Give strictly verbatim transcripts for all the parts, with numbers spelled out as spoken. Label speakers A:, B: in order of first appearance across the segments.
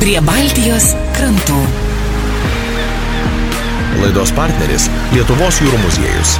A: Prie Baltijos krantų.
B: Laidos partneris Lietuvos jūrų muziejus.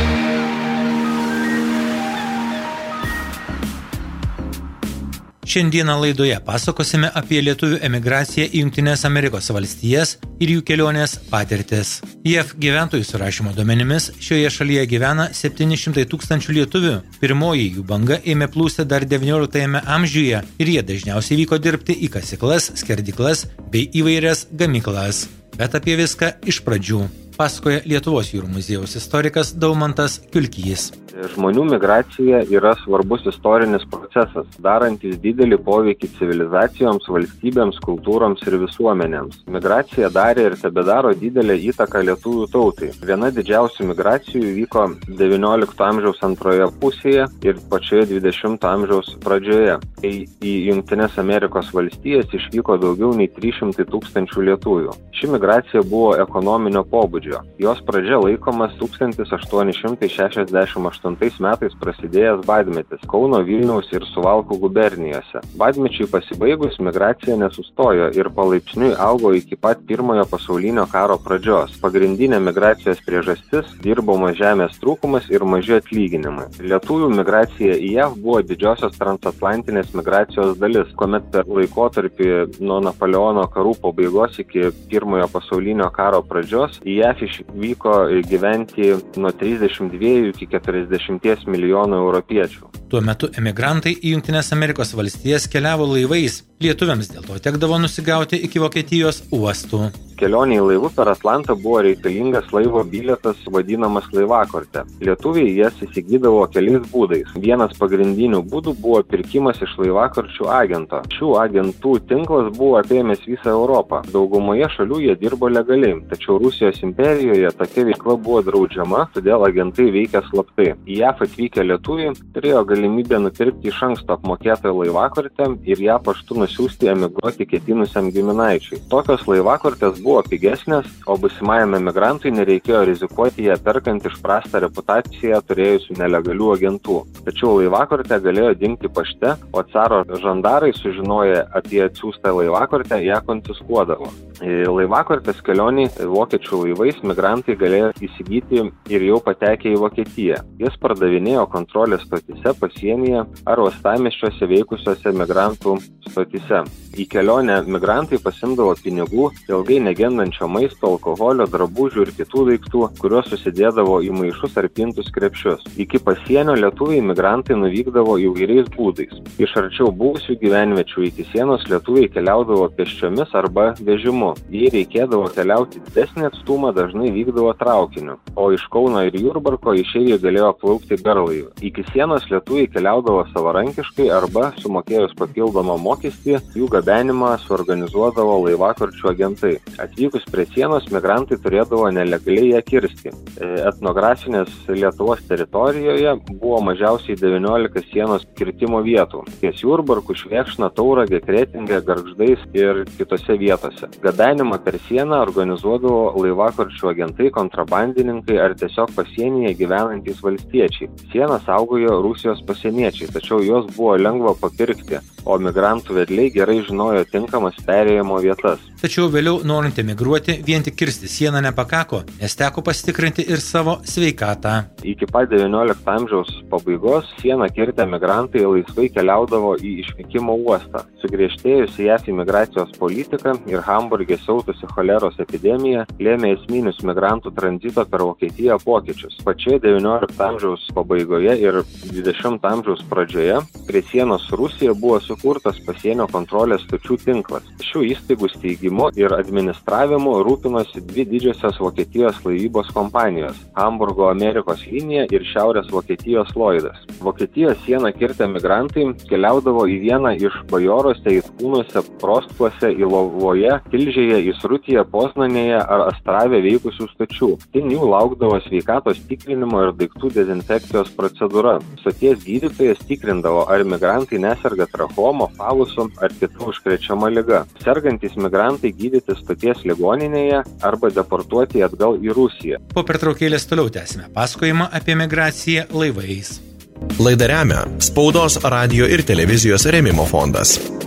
C: Šiandieną laidoje pasakosime apie lietuvių emigraciją į Jungtines Amerikos valstijas ir jų kelionės patirtis. J A V gyventojų surašymo duomenimis šioje šalyje gyvena septyni šimtai tūkstančių lietuvių. Pirmoji jų banga ėmė plūsti dar devynioliktajame amžiuje ir jie dažniausiai vyko dirbti į kasyklas, skerdyklas bei įvairias gamyklas. Bet apie viską iš pradžių pasakoja Lietuvos jūrų muziejaus istorikas Daumantas Kiulkys.
D: Žmonių migracija yra svarbus istorinis procesas, darantis didelį poveikį civilizacijoms, valstybėms, kultūroms ir visuomenėms. Migracija darė ir tebedaro didelę įtaką lietuvių tautai. Viena didžiausių migracijų vyko devyniolikto amžiaus antroje pusėje ir pačioje dvidešimto amžiaus pradžioje, kai į Jungtines Amerikos valstijas išvyko daugiau nei trys šimtai tūkstančių lietuvių. Ši migracija buvo ekonominio pobūdžio. Jos pradžia laikomas tūkstantis aštuoni šimtai šešiasdešimt aštuntais metais prasidėjęs badmetis Kauno, Vilniaus ir Suvalkų gubernijose. Badmečiui pasibaigus migracija nesustojo ir palaipsniui augo iki pat pirmojo pasaulinio karo pradžios. Pagrindinė migracijos priežastis – dirbomas žemės trūkumas ir maži atlyginimai. Lietuvių migracija į J A V buvo didžiosios transatlantinės migracijos dalis, kuomet per laikotarpį nuo Napoleono karų pabaigos iki pirmojo pasaulinio karo pradžios į J A V išvyko gyventi nuo trisdešimt dviejų iki keturiasdešimties milijonų europiečių.
C: Tuo metu emigrantai į Jungtines Amerikos valstijas keliavo laivais. Lietuviams dėl to tekdavo nusigauti iki Vokietijos uostų.
D: Kelionė į laivu per Atlantą buvo reikalingas laivo bilietas vadinamas laivakorte. Lietuviai jas įsigydavo keliais būdais. Vienas pagrindinių būdų buvo pirkimas iš laivakorčių agento. Šių agentų tinklas buvo apėmęs visą Europą. Daugumoje šalių jie dirbo legaliai, tačiau Rusijos imperijoje tokia veikla buvo draudžiama, todėl agentai veikė slaptai. Į J A V atvykę lietuviai turėjo galimybę nupirkti iš anksto apmokėtą laivakortę ir ją paštu nusiųsti emigruoti ketinusiam giminaičiui. Tokios laivakortės buvo pigesnės, o busimajam emigrantui nereikėjo rizikuoti ją perkant iš prastą reputaciją turėjusių nelegalių agentų. Tačiau laivakortę galėjo dingti pašte, o caro žandarai sužinoję apie atsiųstą laivakortę ją konfiskuodavo. Laivakortės kelionį vokiečių laivais migrantai galėjo įsigyti ir jau patekę į Vokietiją. Jas pardavinėjo kontrolės stotyse pasienyje ar uostamiesčiuose veikusiuose migrantų stotyse. Į kelionę migrantai pasimdavo pinigų, ilgai negendančio maisto, alkoholio, drabužių ir kitų daiktų, kuriuos susidėdavo į maišus ar pintus krepšius. Iki pasienio lietuviai migrantai nuvykdavo įvairiais būdais. Iš arčiau buvusių gyvenviečių iki sienos lietuviai keliaudavo pėsčiomis arba vežimu. Jei reikėdavo keliauti didesnį atstumą, dažnai vykdavo traukiniu, o iš Kauno ir Jurbarko išeiviai galėjo plaukti garlaiviu. Iki sienos lietuviai keliaudavo savarankiškai arba sumokėjus papildomą mokestį, jų gabenimą suorganizuodavo laivakorčių agentai. Atvykus prie sienos, migrantai turėdavo nelegaliai ją kirsti. Etnografinės Lietuvos teritorijoje buvo mažiausiai devyniolika sienos kirtimo vietų. Ties Jurbarku, Švėkšna, Tauragė, Kretingė, Gargždais ir kitose vietose. Gabenimą per sieną organizuodavo laivakorčių agentai, kontrabandininkai ar tiesiog pasienyje gyvenantys valstiečiai. Sieną saugojo Rusijos pasieniečiai, tačiau jos buvo lengva papirkti, o migrantų vedliai gerai žinojo tinkamas perėjimo vietas.
C: Tačiau vėliau norint emigruoti, vien tik kirsti sieną nepakako, nes teko pasitikrinti ir savo sveikatą.
D: Iki pat devyniolikto amžiaus pabaigos sieną kirtę migrantai laisvai keliaudavo į išvykimo uostą. Sugriežtėjusi J A V imigracijos politika ir Hamburge siautusi choleros epidemija lėmė esminius migrantų tranzito per Vokietiją pokyčius. Pačioje devyniolikto amžiaus pabaigoje ir dvidešimto amžiaus pradžioje prie sienos su Rusija buvo sukurtas pasienio kontrolės stočių tinklas. Šių įstaigų steigimu ir administravimu rūpinosi dvi didžiosios Vokietijos laivybos kompanijos – Hamburgo Amerikos linija ir Šiaurės Vokietijos Lloydas. Vokietijos sieną kirtę migrantai keliaudavo į vieną iš Bajorose, Itkūnuose, Prostkuose, Ilovoje, Tilžėje, Įsrutyje, Poznanėje ar Astrave veikusių stočių. Ten jų laukdavo sveikatos tikrinimo ir daiktų dezinfekcijos procedūra. Stoties gydytojas tikrindavo, ar migrantai neserga trachomo, falusu ar kitų užkrečiama liga. Sergantys migrantai gydyti stoties ligoninėje arba deportuoti atgal į Rusiją.
C: Po pertraukėlės toliau tęsime pasakojimą apie migraciją laivais.
B: Laidą remia Spaudos, radijo ir televizijos rėmimo fondas.